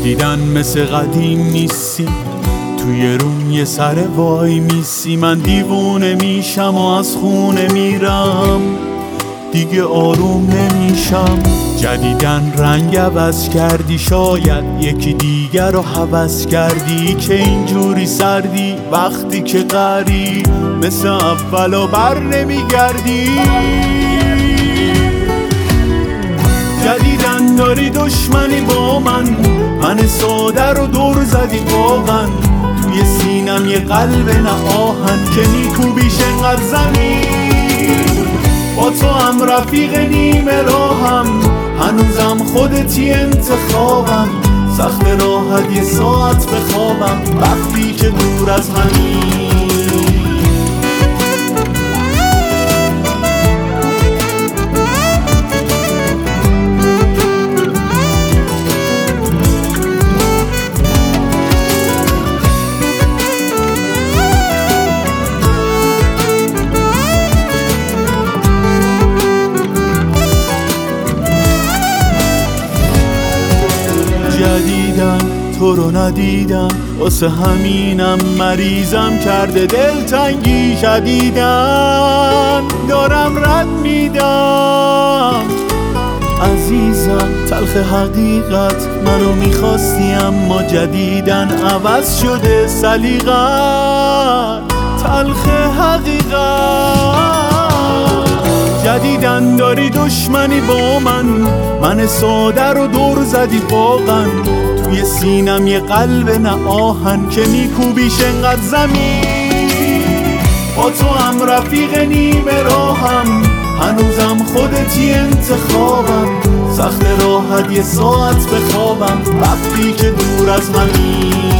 جدیدن مثل قدیم نیستی، توی روم یه سر وای میسی. من دیوونه میشم و از خونه میرم، دیگه آروم نمیشم. جدیدن رنگ عوض کردی، شاید یکی دیگر رو هوس کردی، که اینجوری سردی وقتی که قری مثل اولو بر نمیگردی. جدیدن داری دشمنی با من ساده رو دور زدی واقعا. توی سینم یه قلب نه آهن، که میکوبیش انقدر زمین. با تو هم رفیق نیمه راهم، هنوزم خودتی انتخابم. سخت راحت یه ساعت بخوابم وقتی که دور از همین. جدیدم تو رو ندیدم، واسه همینم مریضم کرده دلتنگی. جدیدن دارم رد میدم عزیزم، تلخ حقیقت منو میخواستی اما جدیدن عوض شده سلیقت. تلخ حقیقت جدیدن داری دشمنی با من ساده رو دور زدی واقعا. توی سینم یه قلب نه آهن، که میکوبیش انقدر زمین. با تو هم رفیق نیمه راهم، هنوزم خودتی انتخابم. سخت راحت یه ساعت بخوابم وقتی که دور از همین.